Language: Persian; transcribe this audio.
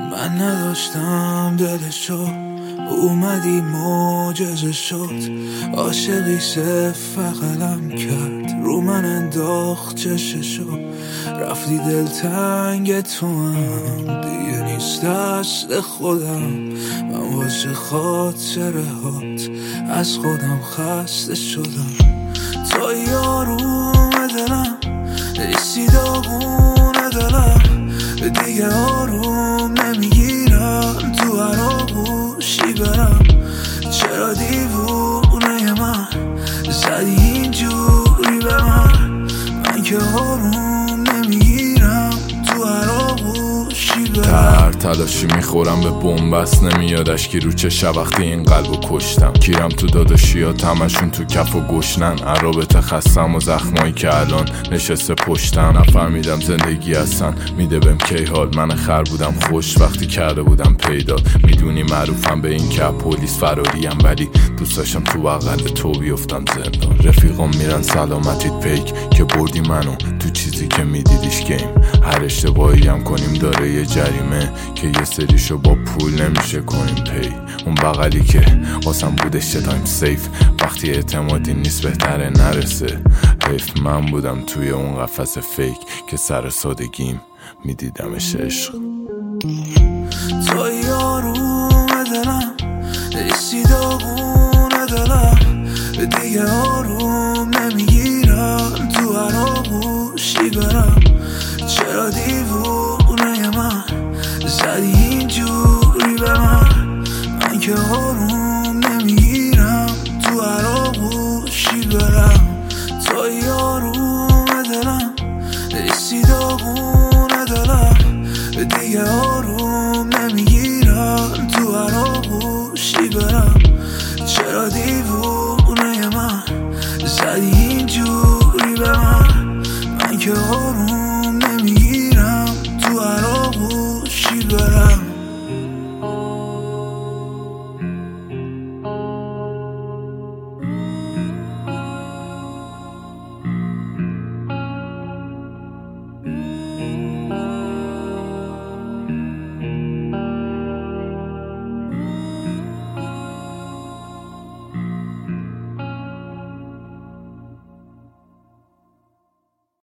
من نداشتم دلشو، اومدی معجزه شد. عاشقی صفر قلم کرد، رو من انداخت چششو. رفتی دلتنگ تو هم دیگه نیست دست خودم. من واسه خاطره هات از خودم خسته شدم. تو یاروم دلم، ایسی داغون دلم، دیگه آروم نمیگیرم تو هر آغوشی برم. چرا دیوونه من زدی اینجوری به من که آروم نمیگیرم تو هر آغوشی برم. تلاشی میخورم به بنبست، نمیاد اشکی رو چه وقتی این قلبو کشتم. کیرم تو داداشیات همشون تو کف و گشنن، عرابت خستم و زخمایی که الان نشسته پشتم. نفهمیدم زندگی هستن میده بهم کی حال. من خر بودم خوش وقتی کرده بودم پیدا. میدونی معروفم به این که پلیس فراریم، ولی دوست داشتم تو بغل تو بیفتم زندان. رفیقام میرن سلامتیت پیک که بردی منو تو چیزی که میدیدیش گیم. هر اشتباهی هم کنیم داره یه جریمه که یه سریشو با پول نمیشه کنیم پی. اون بغلی که واسم بودش تایم سیف، وقتی اعتمادی نیست بهتره نرسه. حیف من بودم توی اون قفس فیک که سر سادگیم میدیدمش عشق. تو یاروم دلم، ایسی داغون دلم، دیگه آروم نمیگیرم تو هر آغوشی برم. چرا دیوونه من زدی اینجوری به من که آروم نمیگیرم تو هر آغوشی برم. تو یاروم دلم، ایسی داغون دلم، دیگه آروم نمیگیرم تو هر آغوشی برم. چرا دیوونه من زدی اینجوری